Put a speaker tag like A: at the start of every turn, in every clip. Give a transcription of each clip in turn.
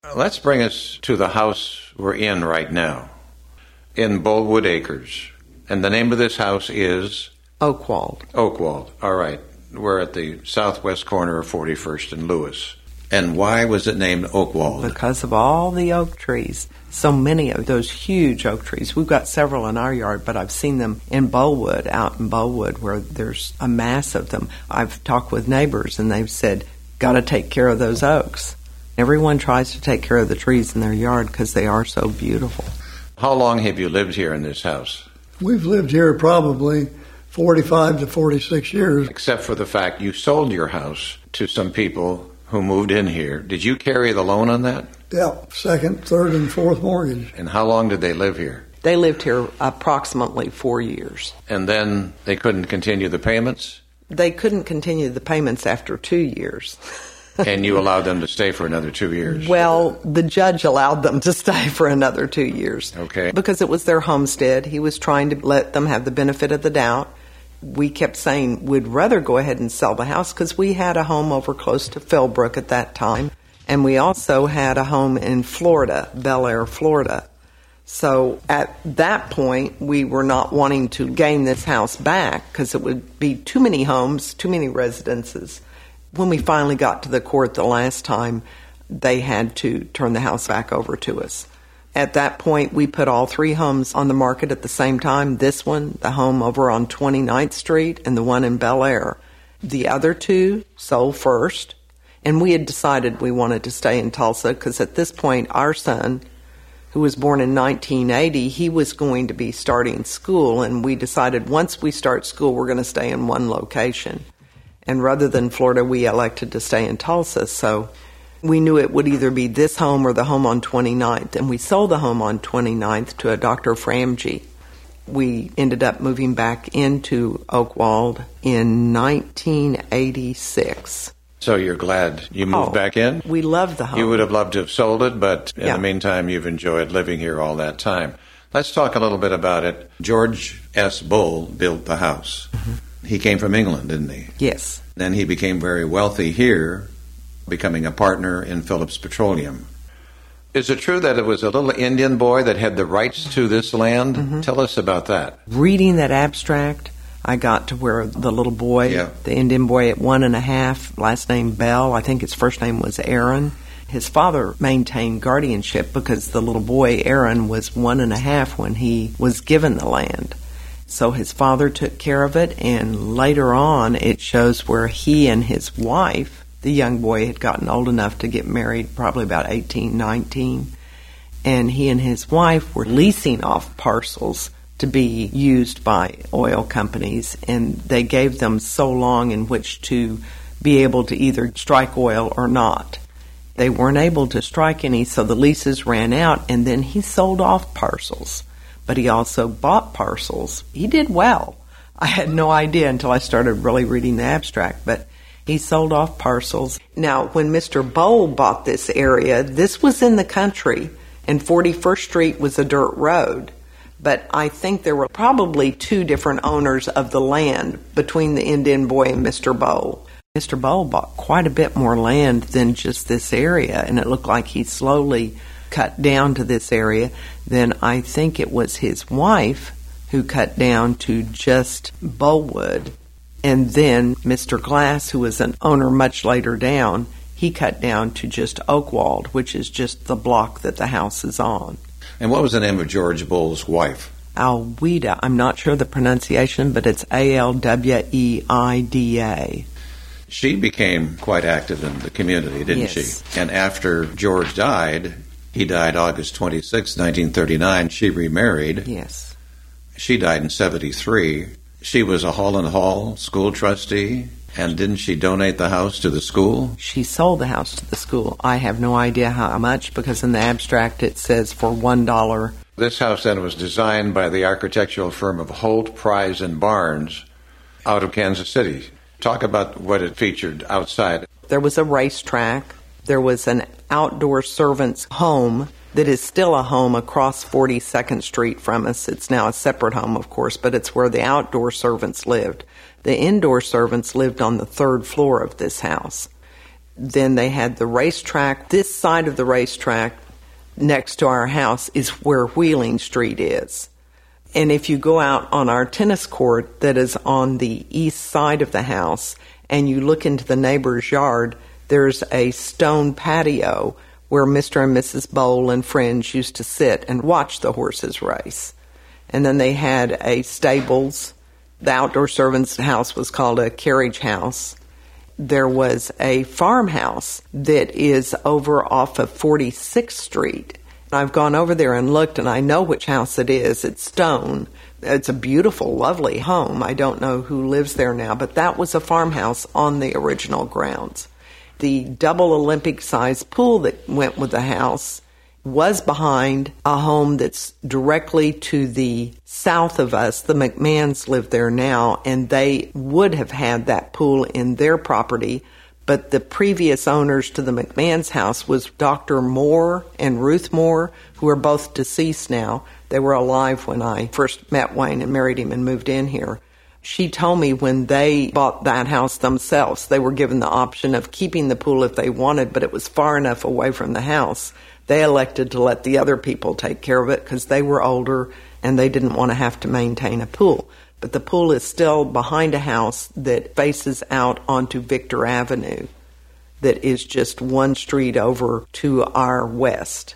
A: Let's bring us to the house we're in right now, in Bullwood Acres. And the name of this house is?
B: Oakwald.
A: Oakwald. All right. We're at the southwest corner of 41st and Lewis. And why was it named Oakwald?
B: Because of all the oak trees. So many of those huge oak trees. We've got several in our yard, but I've seen them in Bullwood, out in Bullwood, where there's a mass of them. I've talked with neighbors, and they've said, got to take care of those oaks. Everyone tries to take care of the trees in their yard because they are so beautiful.
A: How long have you lived here in this house?
C: We've lived here probably 45 to 46 years.
A: Except for the fact you sold your house to some people who moved in here. Did you carry the loan on that?
C: Yeah, second, third, and fourth mortgage.
A: And how long did they live here?
B: They lived here approximately 4 years.
A: And then they couldn't continue the payments?
B: They couldn't continue the payments after 2 years.
A: And you allowed them to stay for another 2 years?
B: Well, the judge allowed them to stay for another 2 years.
A: Okay.
B: Because it was their homestead. He was trying to let them have the benefit of the doubt. We kept saying we'd rather go ahead and sell the house because we had a home over close to Philbrook at that time. And we also had a home in Florida, Bel Air, Florida. So at that point, we were not wanting to gain this house back because it would be too many homes, too many residences. When we finally got to the court the last time, they had to turn the house back over to us. At that point, we put all 3 homes on the market at the same time. This one, the home over on 29th Street, and the one in Bel Air. The other 2 sold first, and we had decided we wanted to stay in Tulsa because at this point, our son, who was born in 1980, he was going to be starting school, and we decided once we start school, we're going to stay in one location. And rather than Florida, we elected to stay in Tulsa. So we knew it would either be this home or the home on 29th. And we sold the home on 29th to a Dr. Framge. We ended up moving back into Oakwald in 1986.
A: So you're glad you moved back in?
B: We loved the home.
A: You would have loved to have sold it, but in the meantime, you've enjoyed living here all that time. Let's talk a little bit about it. George S. Bull built the house. Mm-hmm. He came from England, didn't he?
B: Yes.
A: Then he became very wealthy here, becoming a partner in Phillips Petroleum. Is it true that it was a little Indian boy that had the rights to this land? Mm-hmm. Tell us about that.
B: Reading that abstract, I got to where the little boy, the Indian boy at 1.5, last name Bell, I think his first name was Aaron. His father maintained guardianship because the little boy, Aaron, was 1.5 when he was given the land. So his father took care of it, and later on it shows where he and his wife, the young boy had gotten old enough to get married, probably about 18, 19, and he and his wife were leasing off parcels to be used by oil companies, and they gave them so long in which to be able to either strike oil or not. They weren't able to strike any, so the leases ran out, and then he sold off parcels. But he also bought parcels. He did well. I had no idea until I started really reading the abstract, but he sold off parcels. Now, when Mr. Bowl bought this area, this was in the country, and 41st Street was a dirt road. But I think there were probably 2 different owners of the land between the Indian boy and Mr. Bowl. Mr. Bowl bought quite a bit more land than just this area, and it looked like he slowly cut down to this area. Then I think it was his wife who cut down to just Bullwood. And then Mr. Glass, who was an owner much later down, he cut down to just Oakwald, which is just the block that the house is on.
A: And what was the name of George Bull's wife?
B: Alwida. I'm not sure the pronunciation, but it's Alweida.
A: She became quite active in the community, didn't she? And after George died, he died August 26, 1939. She remarried.
B: Yes.
A: She died in 73. She was a Holland Hall school trustee. And didn't she donate the house to the school?
B: She sold the house to the school. I have no idea how much, because in the abstract it says for $1.
A: This house then was designed by the architectural firm of Holt, Price, and Barnes out of Kansas City. Talk about what it featured outside.
B: There was a racetrack. There was an outdoor servant's home that is still a home across 42nd Street from us. It's now a separate home, of course, but it's where the outdoor servants lived. The indoor servants lived on the 3rd floor of this house. Then they had the racetrack. This side of the racetrack next to our house is where Wheeling Street is. And if you go out on our tennis court that is on the east side of the house and you look into the neighbor's yard, there's a stone patio where Mr. and Mrs. Bowl and friends used to sit and watch the horses race. And then they had a stables. The outdoor servants' house was called a carriage house. There was a farmhouse that is over off of 46th Street. I've gone over there and looked, and I know which house it is. It's stone. It's a beautiful, lovely home. I don't know who lives there now, but that was a farmhouse on the original grounds. The double Olympic-sized pool that went with the house was behind a home that's directly to the south of us. The McMahons live there now, and they would have had that pool in their property, but the previous owners to the McMahon's house was Dr. Moore and Ruth Moore, who are both deceased now. They were alive when I first met Wayne and married him and moved in here. She told me when they bought that house themselves, they were given the option of keeping the pool if they wanted, but it was far enough away from the house. They elected to let the other people take care of it because they were older and they didn't want to have to maintain a pool. But the pool is still behind a house that faces out onto Victor Avenue that is just one street over to our west.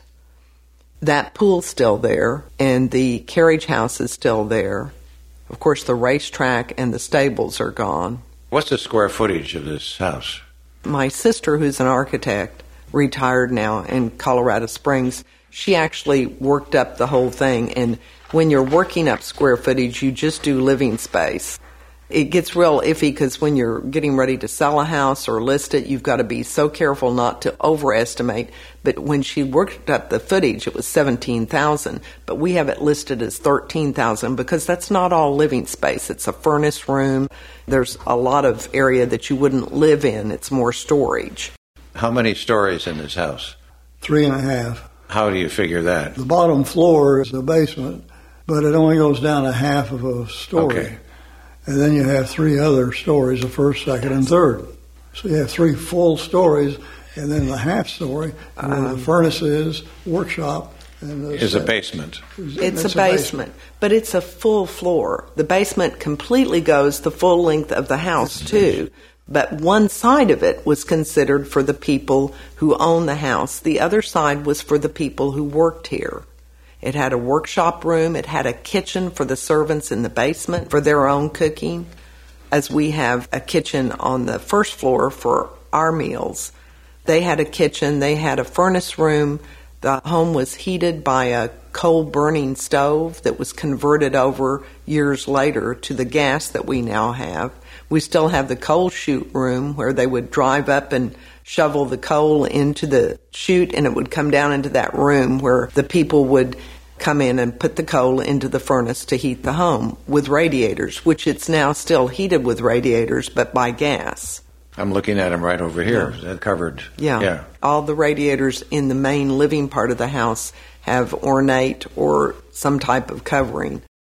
B: That pool's still there, and the carriage house is still there. Of course, the racetrack and the stables are gone.
A: What's the square footage of this house?
B: My sister, who's an architect, retired now in Colorado Springs, she actually worked up the whole thing. And when you're working up square footage, you just do living space. It gets real iffy because when you're getting ready to sell a house or list it, you've got to be so careful not to overestimate. But when she worked up the footage, it was $17,000, but we have it listed as $13,000 because that's not all living space. It's a furnace room. There's a lot of area that you wouldn't live in. It's more storage.
A: How many stories in this house?
C: 3.5.
A: How do you figure that?
C: The bottom floor is the basement, but it only goes down a half of a story.
A: Okay.
C: And then you have 3 other stories, the first, second, and third. So you have 3 full stories, and then the half story, and then the furnaces, workshop, and the
A: is a basement.
B: It's a basement, but it's a full floor. The basement completely goes the full length of the house, too. But one side of it was considered for the people who own the house. The other side was for the people who worked here. It had a workshop room. It had a kitchen for the servants in the basement for their own cooking, as we have a kitchen on the first floor for our meals. They had a kitchen. They had a furnace room. The home was heated by a coal-burning stove that was converted over years later to the gas that we now have. We still have the coal chute room where they would drive up and shovel the coal into the chute, and it would come down into that room where the people would come in and put the coal into the furnace to heat the home with radiators, which it's now still heated with radiators, but by gas.
A: I'm looking at them right over here. Yeah. They're covered.
B: Yeah. All the radiators in the main living part of the house have ornate or some type of covering.